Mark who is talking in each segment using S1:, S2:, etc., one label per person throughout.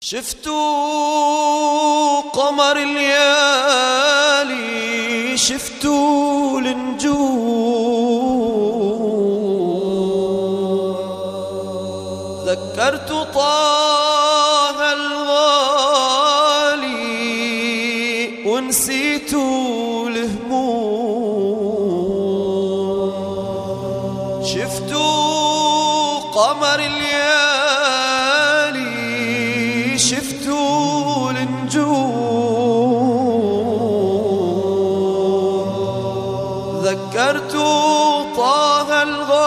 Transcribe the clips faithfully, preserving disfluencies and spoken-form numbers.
S1: شفتوا قمر الليالي، شفتوا النجوم، ذكرت طه الغالي ونسيت الهموم. شفتوا قمر الليالي، شفتوا النجوم، ذكرت طه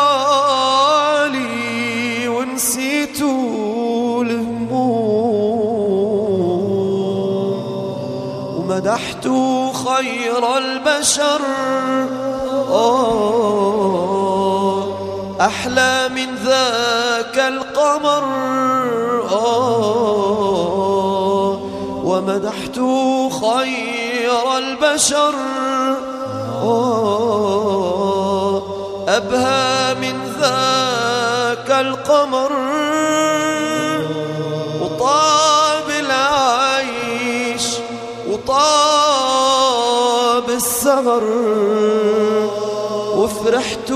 S1: الغالي ونسيت الهموم، ومدحت خير البشر آه أحلى من ذاك القمر آه، ومدحت خير البشر آه أبهى من ذاك القمر، وطاب العيش وطاب السهر، وفرحت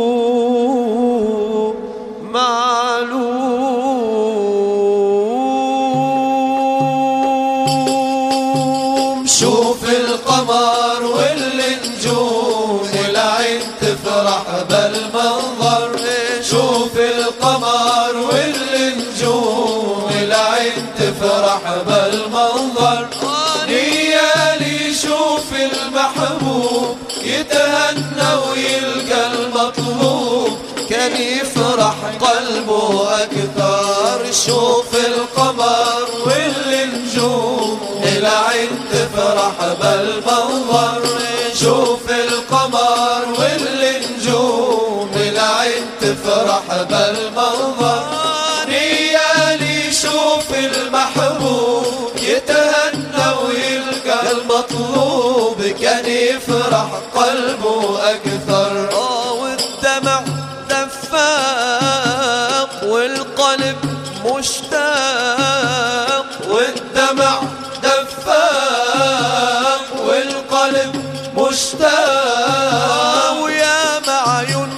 S1: معلوم.
S2: شوف القمر والنجوم والعين تفرح بالمنظر، شوف القمر والنجوم والعين تفرح بالمنظر. نيالي شوف المحبوب يتهنى ويلقى المطلوب، كان يفرح قلبه أكثر. شوف القمر والنجوم العين تفرح بالمنظر، شوف القمر والنجوم العين تفرح بالمنظر. نيالي شوف المحبوب يتهنى ويلقى المطلوب، كان يفرح قلبه أكثر.
S1: آه والدمع دفاق والقلب مشتاق،
S2: والدمع دفاق والقلب مشتاق،
S1: ويا معين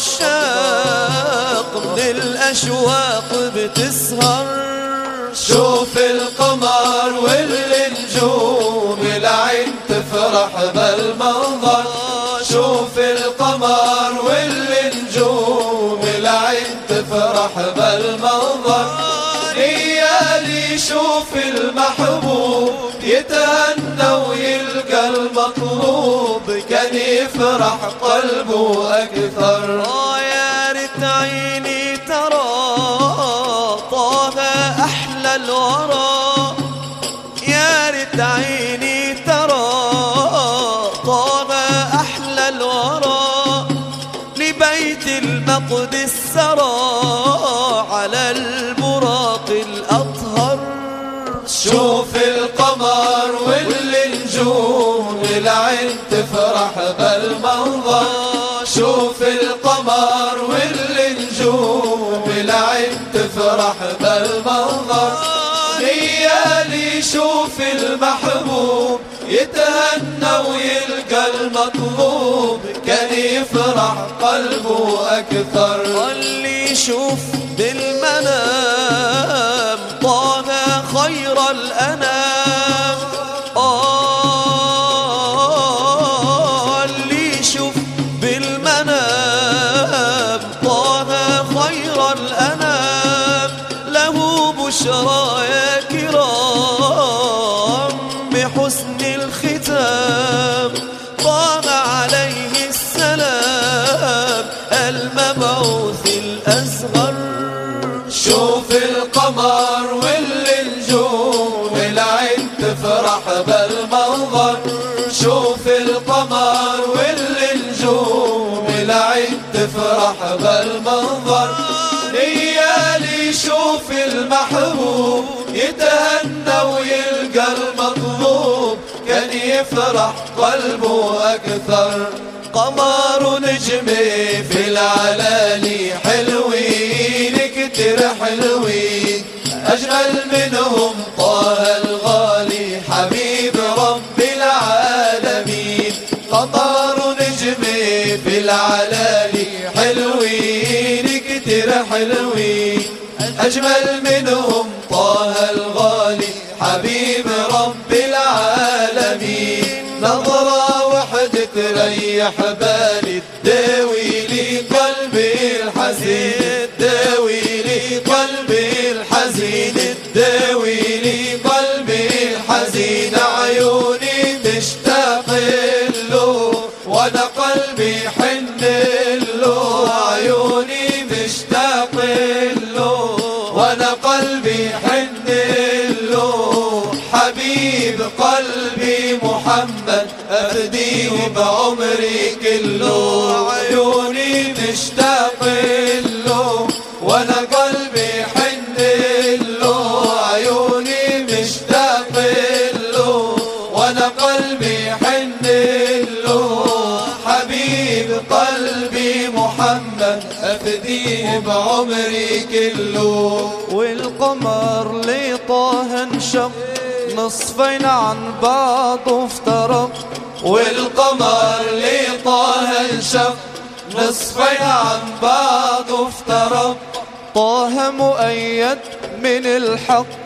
S1: عشاق من الأشواق بتسهر.
S2: شوف القمر والنجوم العين تفرح بالمنظر، شوف القمر والنجوم العين تفرح بالمنظر. نيالي شوف المحبوب يتهنى ويلقى المطلوب، كان يفرح قلبه أكثر.
S1: آه يا ريت عيني ترى طه أحلى الورى، يا ريت عيني ترى طه أحلى الورى، لبيت المقدس سرى على البراق الأطهر.
S2: شوف القمر والنجوم العين تفرح بالمنظر، شوف القمر والنجوم العين تفرح بالمنظر. نيالي شوف المحبوب يتهنى ويلقى المطلوب، كان يفرح قلبه أكثر.
S1: اللي يشوف بالمنام طه خير الأنام آه، اللي يشوف بالمنام طه خير الأنام، له بشرى يا كرام بحسن الختام. طه عليه السلام المبعوث الأصغر.
S2: شوف القمر والنجوم العين تفرح بالمنظر، شوف القمر والنجوم العين تفرح بالمنظر. نيالي شوف المحبوب يتهنى ويلقى المطلوب، كان يفرح قلبه أكثر. قمر نجمي في العلالي حلوين كتير حلوين، أجمل منهم أجمل منهم طه الغالي حبيب رب العالمين. نظرة وحدة تريح بالي تداوي لي قلبي الحزين، تداوي لي قلبي الحزين، تداوي لي قلبي الحزين. عيوني تشتاق له وانا قلبي حن له، عيوني تشتاق له وانا قلبي حن له. حبيب قلبي محمد أفديه بعمري كله، عيوني تشتاق له وانا قلبي حن له، عيوني مشتاق له وانا قلبي حن له. حبيب قلبي محمد أفديه بعمري كله.
S1: والقمر لطه انشق نصفين عن بعض افترق،
S2: والقمر لطه انشق نصفين عن بعض افترق.
S1: طه مؤيد من الحق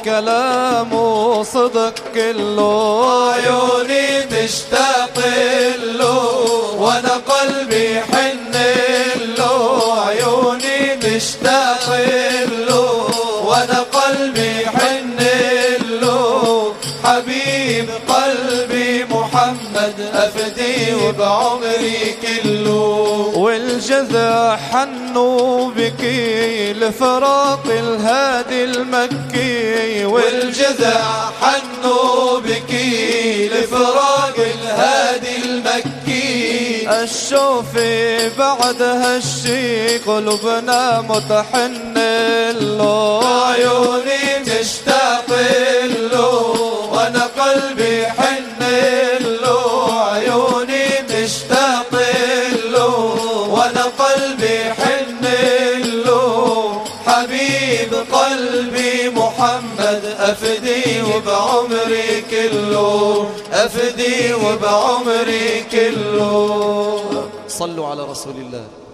S1: وكلامه صدق كله،
S2: عيوني تشتاق له وانا قلبي حن له، عيوني تشتاق له وانا قلبي حن له. حبيب قلبي محمد أفديه بعمري كله.
S1: والجذع حنوا بكي لفراق الهادي المكي،
S2: والجذع حنوا بكي لفراق الهادي المكي.
S1: الشوف بعد هالشي قلوبنا متحن له،
S2: عيوني تشتاق له وانا قلبي حن له، عيوني تشتاق له وانا قلبي حن له. حبيب قلبي محمد أفديه بعمري كله، أفديه بعمري كله.
S1: صلوا على رسول الله.